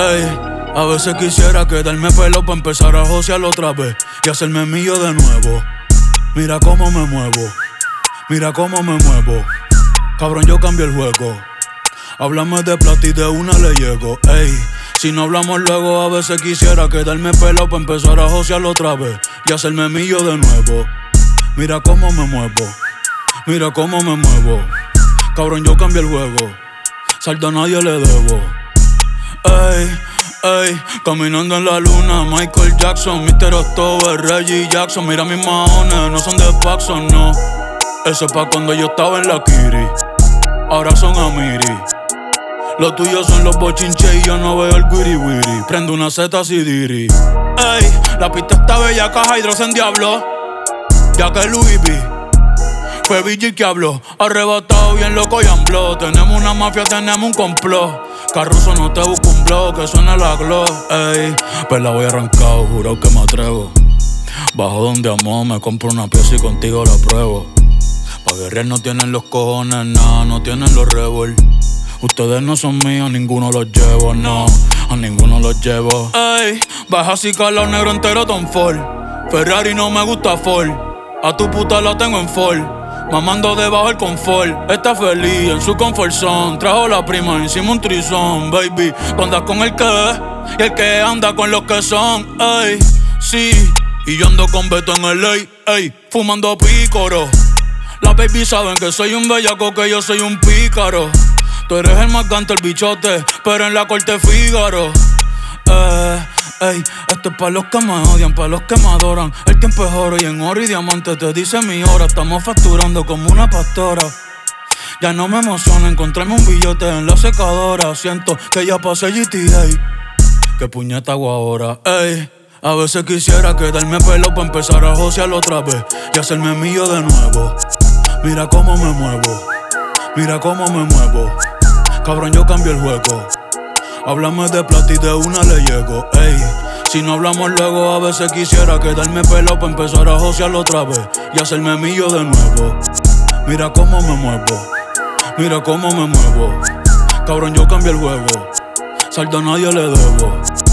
Ey, a veces quisiera quedarme pelo pa' empezar a josear otra vez y hacerme mío de nuevo. Mira cómo me muevo, mira cómo me muevo. Cabrón, yo cambio el juego. Háblame de plata y de una le llego. Ey, si no hablamos luego, a veces quisiera quedarme pelado pa' empezar a josearlo otra vez y hacerme mío de nuevo. Mira cómo me muevo, mira cómo me muevo. Cabrón, yo cambio el juego. Saldo a nadie le debo. Ey, ey, caminando en la luna, Michael Jackson, Mr. October, Reggie Jackson. Mira mis maones, no son de Paxson, no. Eso es pa' cuando yo estaba en la Kiri. Ahora son Amiri. Los tuyos son los bochinches y yo no veo el wiri wiri. Prendo una Z Sidiri. Ey, la pista está bella, caja Hydrogen Diablo. Ya que Louis V fue Vigil que habló. Arrebatado bien loco y ambló. Tenemos una mafia, tenemos un complot. Carruso, no te busco un blog, que suene la glow. Ey, pues la voy arrancado, juro que me atrevo. Bajo donde amo, me compro una pieza y contigo la pruebo. Pa' guerrear no tienen los cojones, nada, no tienen los revol. Ustedes no son míos, ninguno los llevo, no, a ninguno los llevo. Ey, baja así calao negro entero Tom Ford. Ferrari no me gusta Ford. A tu puta la tengo en Ford. Mamando debajo el confort. Está feliz en su comfort zone. Trajo la prima encima un trizón, baby. Tú andas con el que y el que anda con los que son. Ey, sí, y yo ando con Beto en el ley. Ey, fumando pícoro. Las baby saben que soy un bellaco, que yo soy un pícaro. Tú eres el más gante, el bichote, pero en la corte Fígaro. Ey, esto es pa' los que me odian, pa' los que me adoran. El tiempo es oro y en oro y diamante te dice mi hora. Estamos facturando como una pastora. Ya no me emociona encontrarme un billete en la secadora. Siento que ya pasé GTA. ¿Qué puñeta hago ahora? Ey, a veces quisiera quedarme pelo pa' empezar a josearlo otra vez y hacerme mío de nuevo. Mira cómo me muevo, mira cómo me muevo. Cabrón, yo cambio el juego. Háblame de plata y de una le llego. Ey, si no hablamos luego, a veces quisiera quedarme pelado pa' empezar a josearlo otra vez y hacerme mío de nuevo. Mira cómo me muevo, mira cómo me muevo. Cabrón, yo cambio el juego. Saldo a nadie le debo.